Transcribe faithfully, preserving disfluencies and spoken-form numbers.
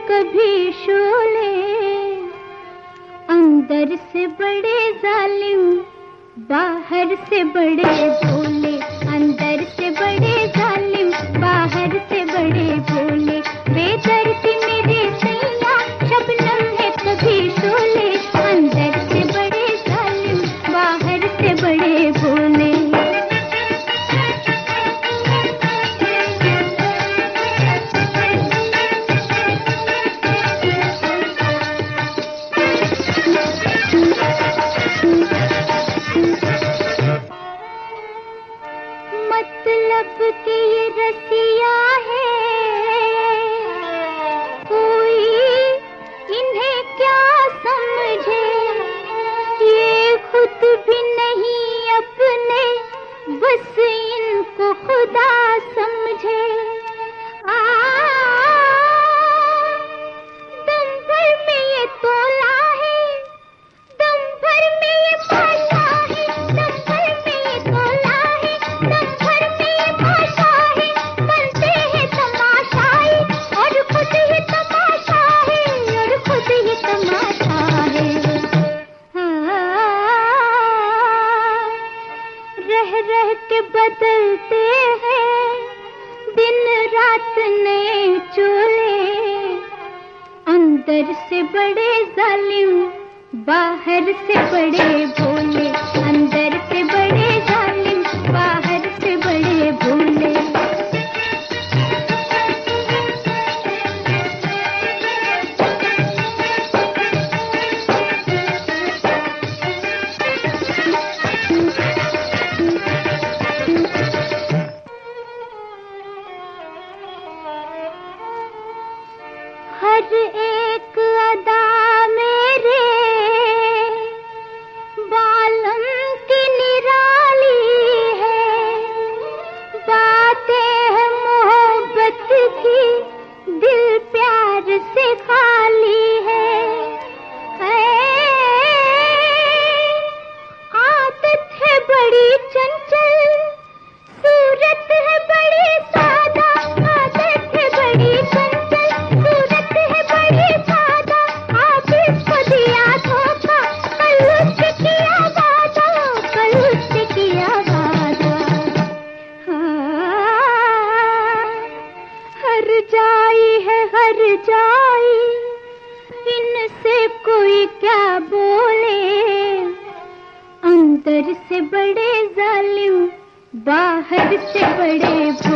कभी शोले, अंदर से बड़े जालिम, बाहर से बड़े भोले। अंदर से बड़े जालिम, बाहर से बड़े भोले। बेदर्दी मेरे सैया, शबनम है कभी शोले, अंदर से बड़े जालिम, बाहर से बड़े भोले। मतलब कि ये रसिया है, कोई इन्हें क्या समझे, ये खुद भी नहीं अपने, बस इनको खुदा समझे। आ, दम भर में ये तोला है, दम भर में ये पाशा है, दम भर में ये तोला है, दम भर में ये पाशा है। बनते हैं तमाशाई और खुद ही तमाशा है, और खुद ही तमाशा है। रह रह के बदलते हैं दिन रात नए चोले। अंदर से बड़े जालिम, बाहर से बड़े भोले। अंदर से बड़े जालिम, बाहर से बड़े भोले। हर एक अदा मेरे बालम की निराली है, बातें हैं मोहब्बत की, दिल प्यार से खाली है। आदत है बड़ी चंचल, सूरत है बड़ी सादा। आदत है बड़ी चंचल, सूरत है बड़ी सादा। आज इसको दिया धोखा, कल उससे किया वादा, कल उससे किया वादा। हाँ, हर जाई है हर जाई, इनसे कोई क्या बोले। अंदर से बड़े जालिम, बाहर से बड़े